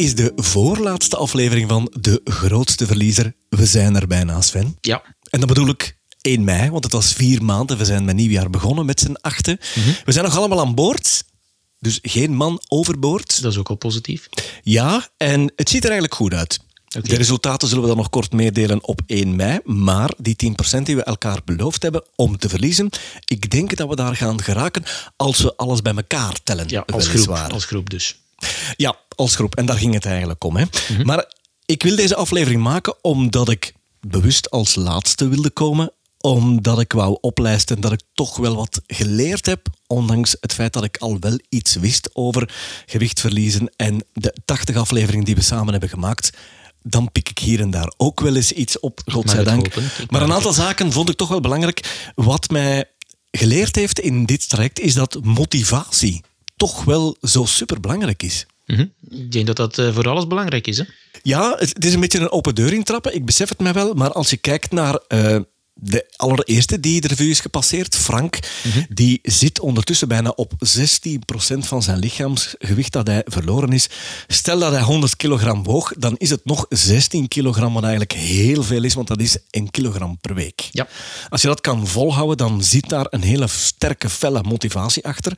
is de voorlaatste aflevering van De Grootste Verliezer. We zijn er bijna, Sven. Ja. En dan bedoel ik 1 mei, want het was 4 maanden. We zijn met nieuwjaar begonnen met z'n 8. We zijn nog allemaal aan boord. Dus geen man overboord. Dat is ook al positief. Ja, en het ziet er eigenlijk goed uit. Okay. De resultaten zullen we dan nog kort meedelen op 1 mei. Maar die 10% die we elkaar beloofd hebben om te verliezen, ik denk dat we daar gaan geraken als we alles bij elkaar tellen. Ja, als groep dus. Ja, als groep. En daar ging het eigenlijk om. Hè. Maar ik wil deze aflevering maken omdat ik bewust als laatste wilde komen. Omdat ik wou oplijsten dat ik toch wel wat geleerd heb. Ondanks het feit dat ik al wel iets wist over gewicht verliezen. En de 80 afleveringen die we samen hebben gemaakt, dan pik ik hier en daar ook wel eens iets op, godzijdank. Maar een aantal zaken vond ik toch wel belangrijk. Wat mij geleerd heeft in dit traject is dat motivatie toch wel zo superbelangrijk is. Ik denk dat dat voor alles belangrijk is, hè? Ja, het is een beetje een open deur intrappen. Ik besef het mij wel. Maar als je kijkt naar de allereerste die de revue is gepasseerd, Frank, die zit ondertussen bijna op 16% van zijn lichaamsgewicht dat hij verloren is. Stel dat hij 100 kilogram woog, dan is het nog 16 kilogram, wat eigenlijk heel veel is, want dat is 1 kilogram per week. Ja. Als je dat kan volhouden, dan zit daar een hele sterke, felle motivatie achter.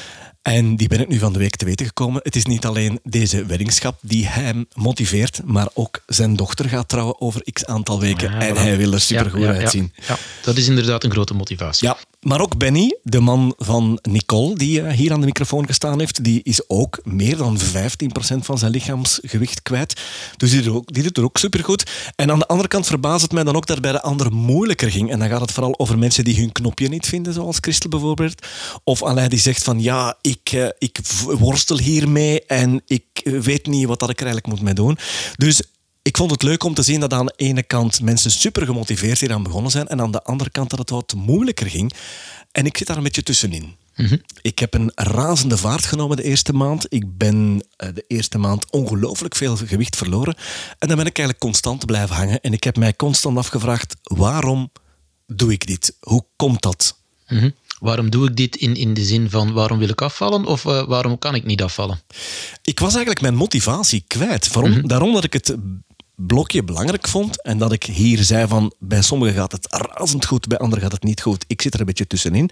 En die ben ik nu van de week te weten gekomen. Het is niet alleen deze weddingschap die hem motiveert, maar ook zijn dochter gaat trouwen over x aantal weken. Ja, en hij wil er supergoed uitzien. Ja, dat is inderdaad een grote motivatie. Ja, maar ook Benny, de man van Nicole, die hier aan de microfoon gestaan heeft, die is ook meer dan 15% van zijn lichaamsgewicht kwijt. Dus die doet er ook supergoed. En aan de andere kant verbaast het mij dan ook dat het bij de anderen moeilijker ging. En dan gaat het vooral over mensen die hun knopje niet vinden, zoals Christel bijvoorbeeld. Of Alain die zegt van ja, ik worstel hiermee en ik weet niet wat dat ik er eigenlijk moet mee doen. Dus ik vond het leuk om te zien dat aan de ene kant mensen super gemotiveerd hier aan begonnen zijn en aan de andere kant dat het wat moeilijker ging. En ik zit daar een beetje tussenin. Ik heb een razende vaart genomen de eerste maand. Ik ben de eerste maand ongelooflijk veel gewicht verloren. En dan ben ik eigenlijk constant blijven hangen. En ik heb mij constant afgevraagd, waarom doe ik dit? Hoe komt dat? Waarom doe ik dit in de zin van waarom wil ik afvallen of waarom kan ik niet afvallen? Ik was eigenlijk mijn motivatie kwijt. Daarom dat ik het blokje belangrijk vond en dat ik hier zei van bij sommigen gaat het razend goed, bij anderen gaat het niet goed. Ik zit er een beetje tussenin.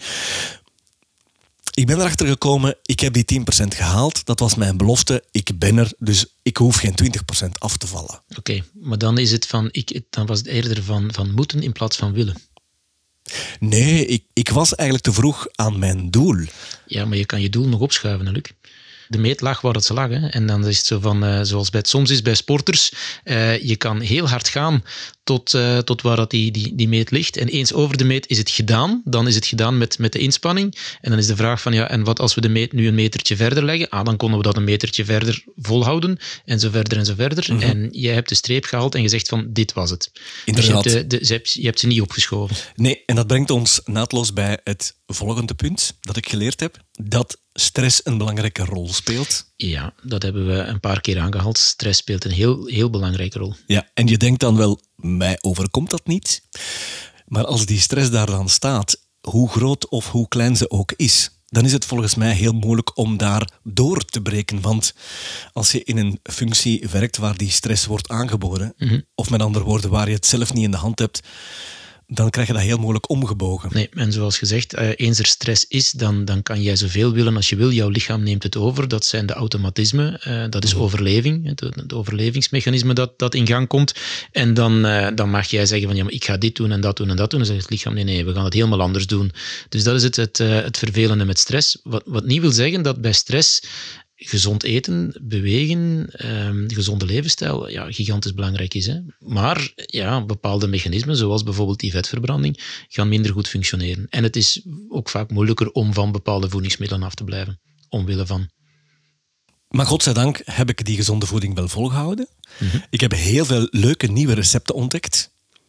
Ik ben erachter gekomen, ik heb die 10% gehaald. Dat was mijn belofte. Ik ben er, dus ik hoef geen 20% af te vallen. Oké, maar dan is het dan was het eerder van moeten in plaats van willen. Nee, ik was eigenlijk te vroeg aan mijn doel. Ja, maar je kan je doel nog opschuiven, hè, Luc. De meet lag waar het ze lag. Hè. En dan is het zo van, zoals het soms is bij sporters, je kan heel hard gaan tot waar dat die meet ligt. En eens over de meet is het gedaan. Dan is het gedaan met de inspanning. En dan is de vraag van, ja, en wat als we de meet nu een metertje verder leggen? Dan konden we dat een metertje verder volhouden. En zo verder en zo verder. En jij hebt de streep gehaald en gezegd van, dit was het. Inderdaad. Dus je hebt ze niet opgeschoven. Nee, en dat brengt ons naadloos bij het volgende punt dat ik geleerd heb. Dat stress een belangrijke rol speelt. Ja, dat hebben we een paar keer aangehaald. Stress speelt een heel, heel belangrijke rol. Ja, en je denkt dan wel, mij overkomt dat niet. Maar als die stress daar dan staat, hoe groot of hoe klein ze ook is, dan is het volgens mij heel moeilijk om daar door te breken. Want als je in een functie werkt waar die stress wordt aangeboden, of met andere woorden, waar je het zelf niet in de hand hebt, dan krijg je dat heel moeilijk omgebogen. Nee, en zoals gezegd, eens er stress is, dan kan jij zoveel willen als je wil. Jouw lichaam neemt het over. Dat zijn de automatismen. Dat is overleving. Het overlevingsmechanisme dat in gang komt. En dan mag jij zeggen van, ja, maar ik ga dit doen en dat doen en dat doen. Dan zegt het lichaam, nee, we gaan het helemaal anders doen. Dus dat is het vervelende met stress. Wat niet wil zeggen dat bij stress gezond eten, bewegen, gezonde levensstijl, ja, gigantisch belangrijk is. Hè? Maar ja, bepaalde mechanismen, zoals bijvoorbeeld die vetverbranding, gaan minder goed functioneren. En het is ook vaak moeilijker om van bepaalde voedingsmiddelen af te blijven, omwille van. Maar godzijdank heb ik die gezonde voeding wel volgehouden. Ik heb heel veel leuke nieuwe recepten ontdekt.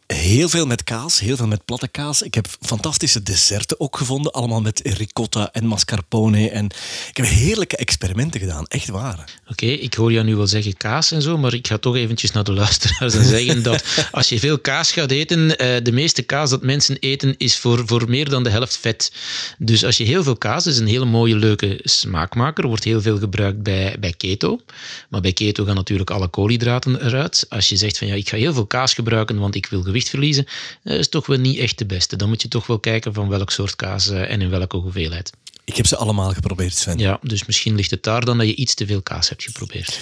Heel veel met kaas, heel veel met platte kaas. Ik heb fantastische desserten ook gevonden, allemaal met ricotta en mascarpone. En ik heb heerlijke experimenten gedaan, echt waar. Oké, ik hoor jou nu wel zeggen kaas en zo, maar ik ga toch eventjes naar de luisteraars en zeggen dat als je veel kaas gaat eten, de meeste kaas dat mensen eten is voor meer dan de helft vet. Dus als je heel veel kaas, is een hele mooie, leuke smaakmaker, wordt heel veel gebruikt bij keto. Maar bij keto gaan natuurlijk alle koolhydraten eruit. Als je zegt van ja, ik ga heel veel kaas gebruiken, want ik wil gewicht verliezen, is toch wel niet echt de beste. Dan moet je toch wel kijken van welk soort kaas en in welke hoeveelheid. Ik heb ze allemaal geprobeerd, Sven. Ja, dus misschien ligt het daar dan dat je iets te veel kaas hebt geprobeerd.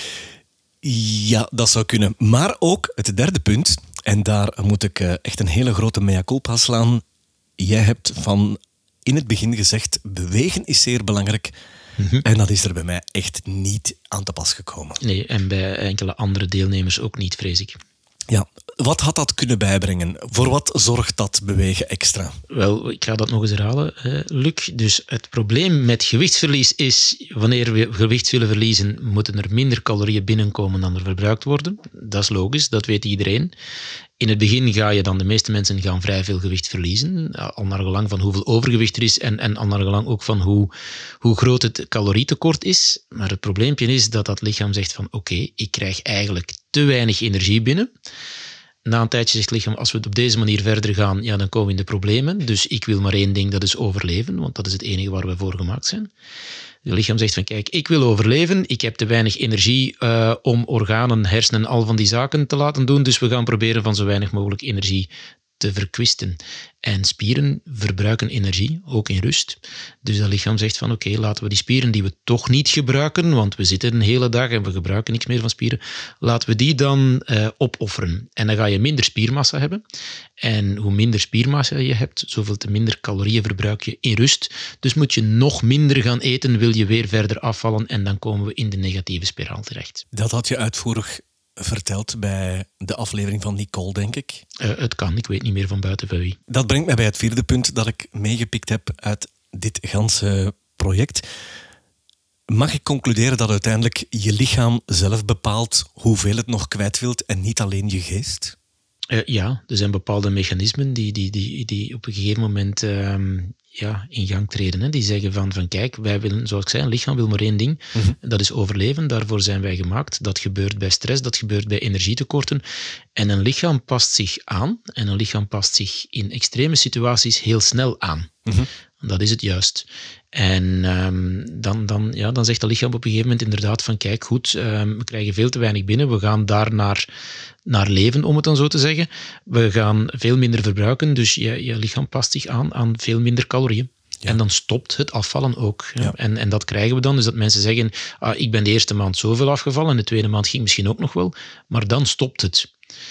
Ja, dat zou kunnen. Maar ook het derde punt, en daar moet ik echt een hele grote mea culpa slaan. Jij hebt van in het begin gezegd, bewegen is zeer belangrijk. En dat is er bij mij echt niet aan te pas gekomen. Nee, en bij enkele andere deelnemers ook niet, vrees ik. Ja, wat had dat kunnen bijbrengen? Voor wat zorgt dat bewegen extra? Wel, ik ga dat nog eens herhalen, Luc. Dus het probleem met gewichtsverlies is, wanneer we gewicht willen verliezen, moeten er minder calorieën binnenkomen dan er verbruikt worden. Dat is logisch, dat weet iedereen. In het begin de meeste mensen gaan vrij veel gewicht verliezen, al naar gelang van hoeveel overgewicht er is en al naar gelang ook van hoe groot het calorietekort is. Maar het probleempje is dat lichaam zegt van oké, ik krijg eigenlijk te weinig energie binnen. Na een tijdje zegt het lichaam, als we op deze manier verder gaan, ja, dan komen we in de problemen. Dus ik wil maar één ding, dat is overleven, want dat is het enige waar we voor gemaakt zijn. Het lichaam zegt van, kijk, ik wil overleven, ik heb te weinig energie om organen, hersenen, al van die zaken te laten doen, dus we gaan proberen van zo weinig mogelijk energie te verkwisten. En spieren verbruiken energie, ook in rust. Dus dat lichaam zegt van oké, laten we die spieren die we toch niet gebruiken, want we zitten een hele dag en we gebruiken niks meer van spieren, laten we die dan opofferen. En dan ga je minder spiermassa hebben. En hoe minder spiermassa je hebt, zoveel te minder calorieën verbruik je in rust. Dus moet je nog minder gaan eten, wil je weer verder afvallen en dan komen we in de negatieve spiraal terecht. Dat had je uitvoerig verteld bij de aflevering van Nicole, denk ik. Het kan, ik weet niet meer van buiten van wie. Dat brengt mij bij het vierde punt dat ik meegepikt heb uit dit ganse project. Mag ik concluderen dat uiteindelijk je lichaam zelf bepaalt hoeveel het nog kwijt wilt en niet alleen je geest? Ja, er zijn bepaalde mechanismen die op een gegeven moment in gang treden. Hè. Die zeggen van kijk, wij willen, zoals ik zei, een lichaam wil maar één ding. Dat is overleven, daarvoor zijn wij gemaakt. Dat gebeurt bij stress, dat gebeurt bij energietekorten. En een lichaam past zich aan. En een lichaam past zich in extreme situaties heel snel aan. Dat is het juist. En dan zegt dat lichaam op een gegeven moment inderdaad van kijk, goed, we krijgen veel te weinig binnen, we gaan daar naar leven, om het dan zo te zeggen. We gaan veel minder verbruiken, dus je lichaam past zich aan veel minder calorieën. Ja. En dan stopt het afvallen ook. Ja. En dat krijgen we dan, dus dat mensen zeggen, ik ben de eerste maand zoveel afgevallen en de tweede maand ging misschien ook nog wel, maar dan stopt het.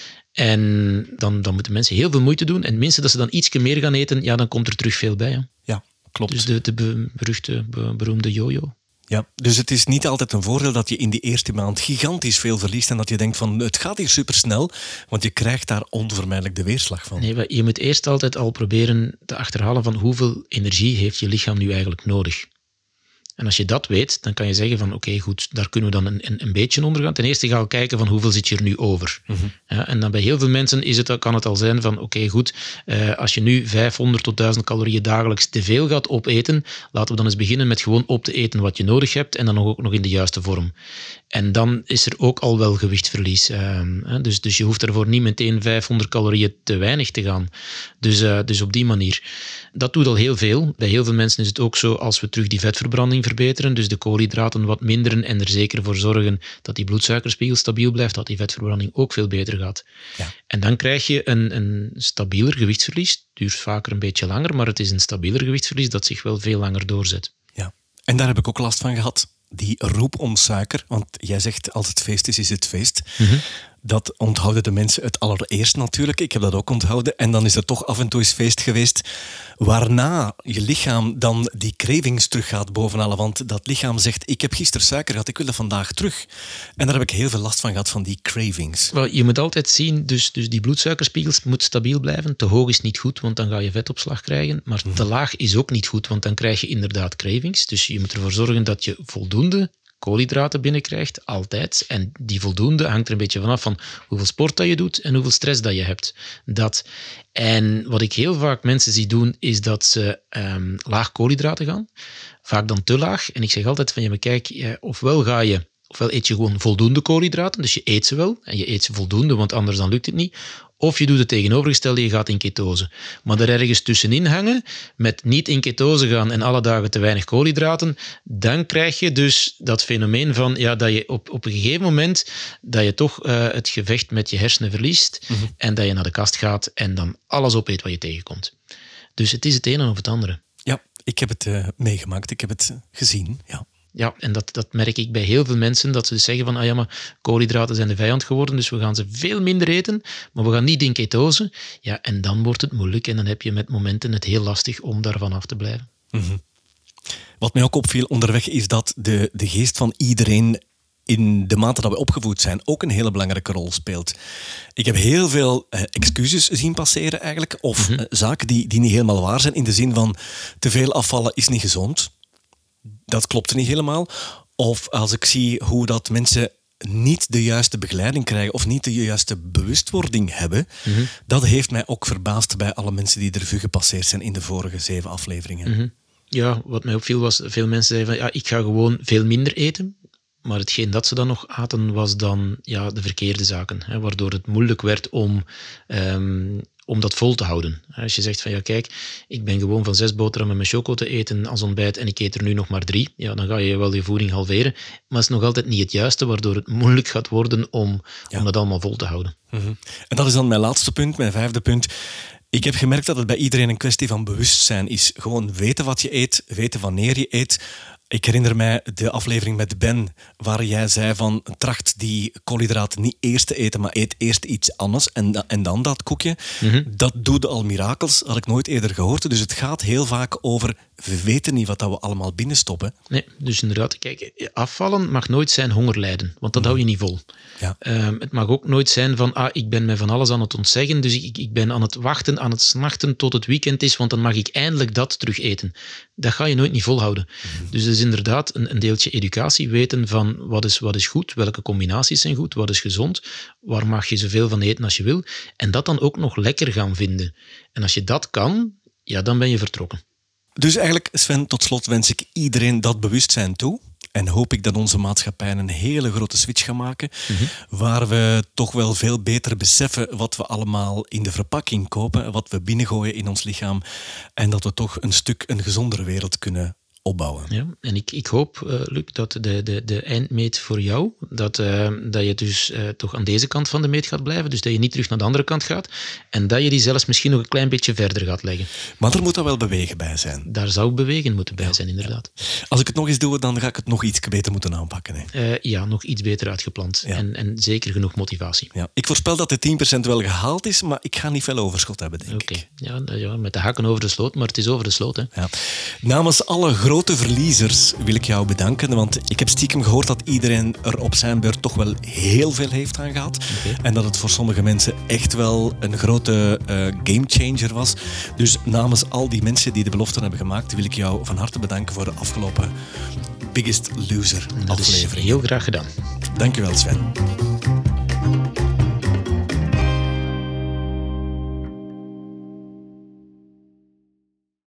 En dan moeten mensen heel veel moeite doen. En het minste dat ze dan ietsje meer gaan eten, ja, dan komt er terug veel bij. Hè. Ja, klopt. Dus de beroemde yo-yo. Ja, dus het is niet altijd een voordeel dat je in die eerste maand gigantisch veel verliest en dat je denkt van het gaat hier supersnel, want je krijgt daar onvermijdelijk de weerslag van. Nee, je moet eerst altijd al proberen te achterhalen van hoeveel energie heeft je lichaam nu eigenlijk nodig. En als je dat weet, dan kan je zeggen van oké, goed, daar kunnen we dan een beetje onder gaan. Ten eerste ga je kijken van hoeveel zit je er nu over. Ja, en dan bij heel veel mensen kan het al zijn van oké, goed, als je nu 500 tot 1000 calorieën dagelijks te veel gaat opeten, laten we dan eens beginnen met gewoon op te eten wat je nodig hebt en dan ook nog in de juiste vorm. En dan is er ook al wel gewichtverlies. Dus je hoeft daarvoor niet meteen 500 calorieën te weinig te gaan. Dus op die manier. Dat doet al heel veel. Bij heel veel mensen is het ook zo, als we terug die vetverbranding verbeteren, dus de koolhydraten wat minderen en er zeker voor zorgen dat die bloedsuikerspiegel stabiel blijft, dat die vetverbranding ook veel beter gaat. Ja. En dan krijg je een stabieler gewichtsverlies. Het duurt vaker een beetje langer, maar het is een stabieler gewichtsverlies dat zich wel veel langer doorzet. Ja, en daar heb ik ook last van gehad. Die roep om suiker, want jij zegt als het feest is het feest. Dat onthouden de mensen het allereerst natuurlijk. Ik heb dat ook onthouden. En dan is er toch af en toe eens feest geweest. Waarna je lichaam dan die cravings terug gaat bovenhalen. Want dat lichaam zegt, ik heb gisteren suiker gehad, ik wil dat vandaag terug. En daar heb ik heel veel last van gehad, van die cravings. Wel, je moet altijd zien, dus die bloedsuikerspiegels moet stabiel blijven. Te hoog is niet goed, want dan ga je vetopslag krijgen. Maar te laag is ook niet goed, want dan krijg je inderdaad cravings. Dus je moet ervoor zorgen dat je voldoende koolhydraten binnenkrijgt, altijd. En die voldoende hangt er een beetje vanaf van hoeveel sport dat je doet en hoeveel stress dat je hebt. En wat ik heel vaak mensen zie doen, is dat ze laag koolhydraten gaan. Vaak dan te laag. En ik zeg altijd van, maar kijk, ofwel eet je gewoon voldoende koolhydraten, dus je eet ze wel, en je eet ze voldoende, want anders dan lukt het niet. Of je doet het tegenovergestelde, je gaat in ketose. Maar er ergens tussenin hangen, met niet in ketose gaan en alle dagen te weinig koolhydraten, dan krijg je dus dat fenomeen van dat je op een gegeven moment dat je toch het gevecht met je hersenen verliest en dat je naar de kast gaat en dan alles opeet wat je tegenkomt. Dus het is het ene of het andere. Ja, ik heb het meegemaakt, ik heb het gezien, ja. Ja, en dat merk ik bij heel veel mensen, dat ze dus zeggen van, maar koolhydraten zijn de vijand geworden, dus we gaan ze veel minder eten, maar we gaan niet in ketose. Ja, en dan wordt het moeilijk en dan heb je met momenten het heel lastig om daarvan af te blijven. Mm-hmm. Wat mij ook opviel onderweg is dat de geest van iedereen in de mate dat we opgevoed zijn ook een hele belangrijke rol speelt. Ik heb heel veel excuses zien passeren eigenlijk, of zaken die niet helemaal waar zijn, in de zin van te veel afvallen is niet gezond. Dat klopt niet helemaal. Of als ik zie hoe dat mensen niet de juiste begeleiding krijgen of niet de juiste bewustwording hebben, dat heeft mij ook verbaasd bij alle mensen die de revue gepasseerd zijn in de vorige 7 afleveringen. Ja, wat mij opviel was, veel mensen zeiden van, ik ga gewoon veel minder eten. Maar hetgeen dat ze dan nog aten, was dan de verkeerde zaken. Waardoor het moeilijk werd om dat vol te houden. Als je zegt van, kijk, ik ben gewoon van 6 boterhammen met choco te eten als ontbijt en ik eet er nu nog maar 3, dan ga je wel je voeding halveren. Maar het is nog altijd niet het juiste, waardoor het moeilijk gaat worden om dat allemaal vol te houden. En dat is dan mijn laatste punt, mijn 5e punt. Ik heb gemerkt dat het bij iedereen een kwestie van bewustzijn is. Gewoon weten wat je eet, weten wanneer je eet. Ik herinner mij de aflevering met Ben, waar jij zei van tracht die koolhydraten niet eerst te eten, maar eet eerst iets anders en dan dat koekje. Dat doet al mirakels, had ik nooit eerder gehoord. Dus het gaat heel vaak over, we weten niet wat dat we allemaal binnenstoppen. Nee, dus inderdaad, kijk, afvallen mag nooit zijn honger lijden, want dat hou je niet vol. Ja. Het mag ook nooit zijn van, ik ben me van alles aan het ontzeggen, dus ik ben aan het wachten, aan het snachten tot het weekend is, want dan mag ik eindelijk dat terug eten. Dat ga je nooit niet volhouden. Dus het is inderdaad een deeltje educatie, weten van wat is goed, welke combinaties zijn goed, wat is gezond, waar mag je zoveel van eten als je wil, en dat dan ook nog lekker gaan vinden. En als je dat kan, dan ben je vertrokken. Dus eigenlijk, Sven, tot slot wens ik iedereen dat bewustzijn toe. En hoop ik dat onze maatschappij een hele grote switch gaat maken, waar we toch wel veel beter beseffen wat we allemaal in de verpakking kopen, wat we binnengooien in ons lichaam, en dat we toch een stuk een gezondere wereld kunnen opbouwen. Ja, en ik hoop, Luc, dat de eindmeet voor jou, dat je dus toch aan deze kant van de meet gaat blijven, dus dat je niet terug naar de andere kant gaat, en dat je die zelfs misschien nog een klein beetje verder gaat leggen. Maar er moet dan wel bewegen bij zijn. Daar zou bewegen moeten bij zijn, inderdaad. Ja. Als ik het nog eens doe, dan ga ik het nog iets beter moeten aanpakken. Hè? Nog iets beter uitgeplant. Ja. En zeker genoeg motivatie. Ja. Ik voorspel dat de 10% wel gehaald is, maar ik ga niet veel overschot hebben, denk ik. Ja, met de hakken over de sloot, maar het is over de sloot. Hè. Ja. Namens alle grote verliezers wil ik jou bedanken, want ik heb stiekem gehoord dat iedereen er op zijn beurt toch wel heel veel heeft aan gehad. Okay. En dat het voor sommige mensen echt wel een grote gamechanger was. Dus namens al die mensen die de belofte hebben gemaakt, wil ik jou van harte bedanken voor de afgelopen Biggest Loser aflevering. Heel graag gedaan. Dankjewel, Sven.